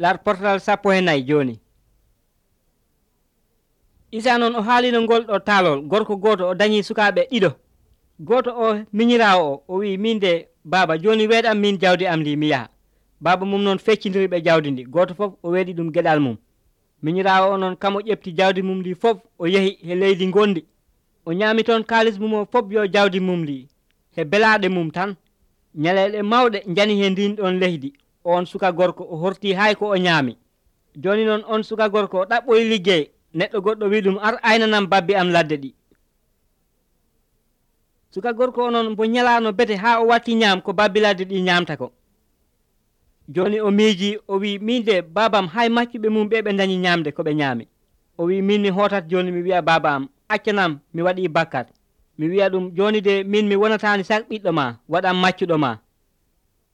lar portal 14 joni. Isa non o haalino ngol ɗo taalol gorko goto o dañi sukaɓe ɗiɗo. Goto o miñirawo o wi min de baba joni weeɗam min jawdi am ndi mi yaha. Baba mum noon feccidiri ɓe jawdi ndi goto fof o weeɗi ɗum gueɗal mum. Miñirawo o noon kamo ƴefti jawdi mum ndi fof o yehi he leydi gondi. O ñaami toon kalis mum o fof yo jawdi mum ndi he belaɗe mum tan. Ñaleɗe mawɗe jani he ndin ɗon leydi. On suka gorko o horti hay ko o ñaami. Joni noon on suka gorko o ɗaɓɓoyi liggey. Neɗɗo goɗɗo wi ɗum ar aynanam babbi am ladde ɗi. Suka gorko o noon mbo ñalano bete ha o watti ñaam ko babbi ladde ɗi ñamta ko. Joni o miiji o wi min de babam hay maccuɓe mum ɓe dañi ñamde ko ɓe ñaami. O wi min mi hotat joni mi wiya baba am accanam mi waɗi bakkat. Mi wiya ɗum joni de min mi wonatani sak ɓiɗɗo ma waɗam maccuɗo ma.